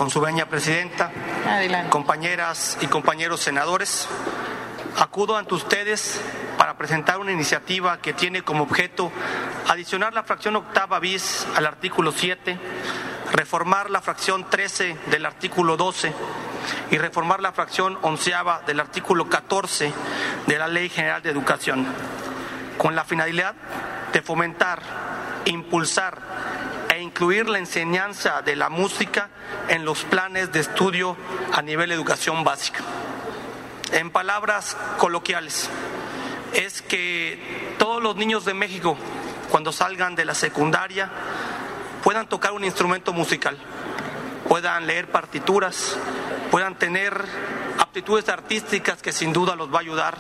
Con su venia, presidenta, Adelante. compañeras y compañeros senadores, acudo ante ustedes para presentar una iniciativa que tiene como objeto adicionar la fracción octava bis al artículo 7, reformar la fracción 13 del artículo 12 y reformar la fracción onceava del artículo 14 de la Ley General de Educación, con la finalidad de fomentar, impulsar e incluir la enseñanza de la música en los planes de estudio a nivel de educación básica. En palabras coloquiales, es que todos los niños de México, cuando salgan de la secundaria, puedan tocar un instrumento musical, puedan leer partituras, puedan tener aptitudes artísticas que sin duda los va a ayudar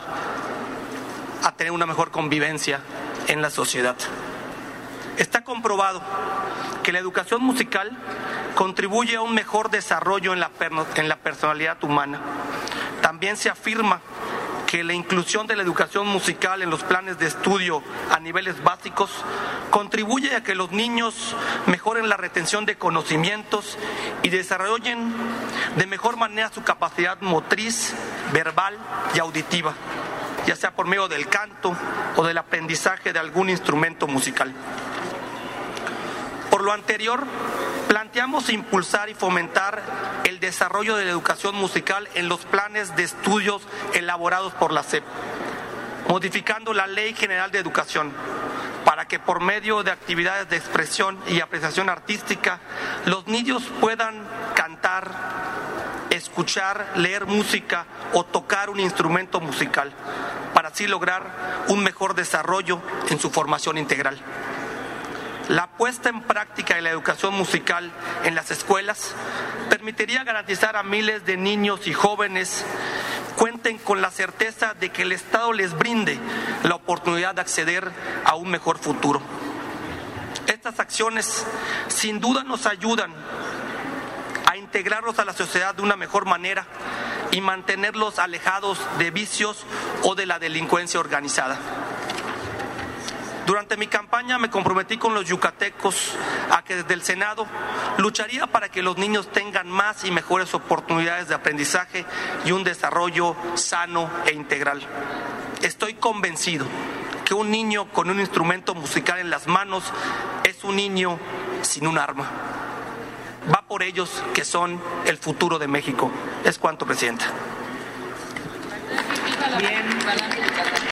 a tener una mejor convivencia en la sociedad. Está comprobado que la educación musical contribuye a un mejor desarrollo en la personalidad humana. También se afirma que la inclusión de la educación musical en los planes de estudio a niveles básicos contribuye a que los niños mejoren la retención de conocimientos y desarrollen de mejor manera su capacidad motriz, verbal y auditiva, ya sea por medio del canto o del aprendizaje de algún instrumento musical. Por lo anterior, planteamos impulsar y fomentar el desarrollo de la educación musical en los planes de estudios elaborados por la SEP, modificando la Ley General de Educación para que por medio de actividades de expresión y apreciación artística los niños puedan cantar, escuchar, leer música o tocar un instrumento musical, para así lograr un mejor desarrollo en su formación integral. La puesta en práctica de la educación musical en las escuelas permitiría garantizar a miles de niños y jóvenes cuenten con la certeza de que el Estado les brinde la oportunidad de acceder a un mejor futuro. Estas acciones sin duda nos ayudan a integrarlos a la sociedad de una mejor manera y mantenerlos alejados de vicios o de la delincuencia organizada. Durante mi campaña me comprometí con los yucatecos a que desde el Senado lucharía para que los niños tengan más y mejores oportunidades de aprendizaje y un desarrollo sano e integral. Estoy convencido que un niño con un instrumento musical en las manos es un niño sin un arma. Va por ellos, que son el futuro de México. Es cuanto, presidenta. Bien.